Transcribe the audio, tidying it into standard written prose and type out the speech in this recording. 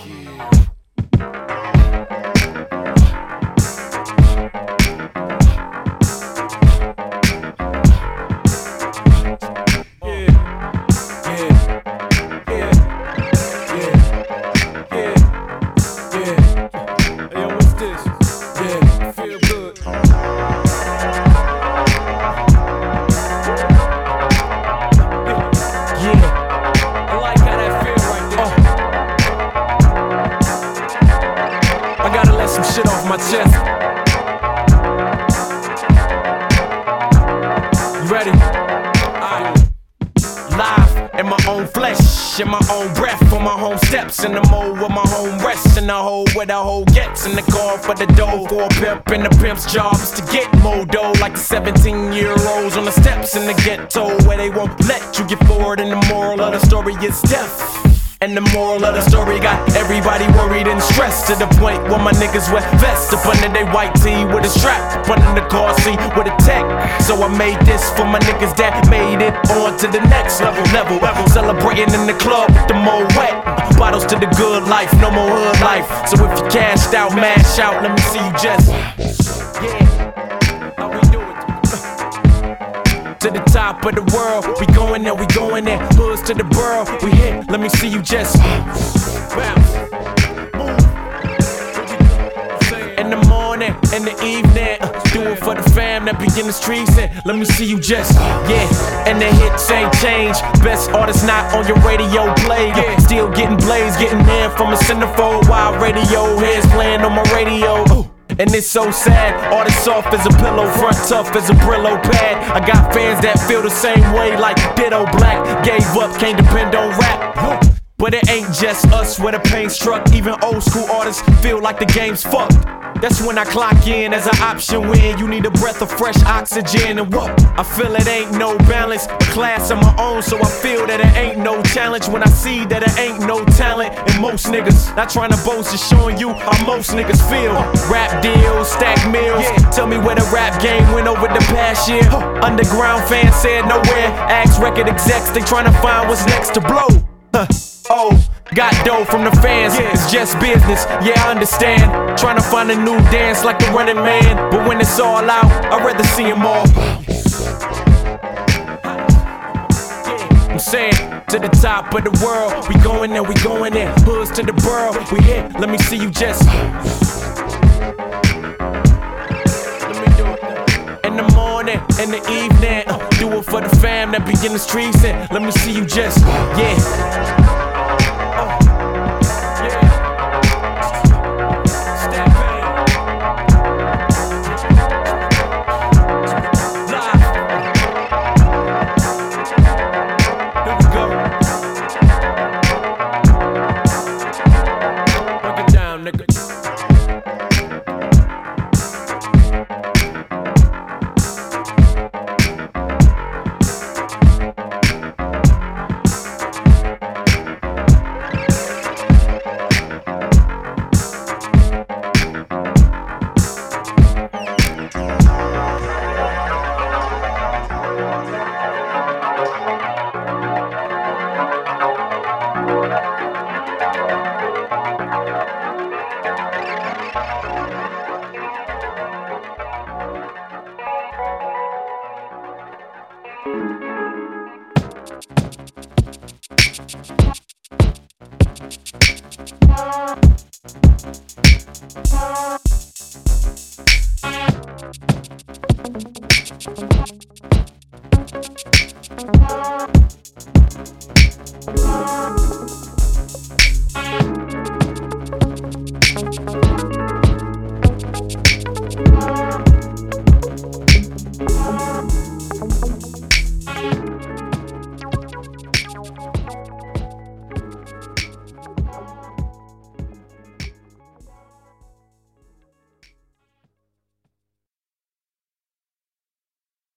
My chest. You ready? Live in my own flesh, in my own breath, on my home steps, in the mode with my home rest, in the hole where the hoe gets, in the car for the dough, for a pimp, and the pimp's job is to get more dough, like the 17-year-olds on the steps in the ghetto, where they won't let you get forward, and the moral of the story is death. And the moral of the story got everybody worried and stressed, to the point where my niggas wear vests up under they white tee with a strap, up under the car seat with a tech. So I made this for my niggas that made it on to the next level. Celebrating in the club with the more wet bottles to the good life, no more hood life. So if you cashed out, mash out, let me see you just how we do it. To the top of the world, we going there, we going there. Hoods to the borough, we hit, let me see you just bounce, move. In the morning, in the evening, do it for the fam that be in the streets, and let me see you just, and the hits ain't changed. Best artist not on your radio play, still getting blazed, getting in from a centerfold, while radio heads playing on my radio. And it's so sad, artists soft as a pillow, front tough as a Brillo pad. I got fans that feel the same way, like Ditto Black. Gave up, can't depend on rap. But it ain't just us where the pain struck. Even old school artists feel like the game's fucked. That's when I clock in as an option when you need a breath of fresh oxygen. And what? I feel it ain't no balance, a class of my own, so I feel that it ain't no challenge when I see that it ain't no talent in most niggas. Not trying to boast, just showing you how most niggas feel. Rap deals, stack meals, tell me where the rap game went over the past year. Underground fans said nowhere, ask record execs, they trying to find what's next to blow. Oh, got dough from the fans, it's just business, yeah I understand. Trying to find a new dance like the Running Man, but when it's all out, I'd rather see them all. I'm saying, to the top of the world, we going there, we going there. Hoods to the borough, we hit, let me see you just. Let me do it. In the morning, in the evening, do it for the fam that be in the streets, and let me see you just, Bye.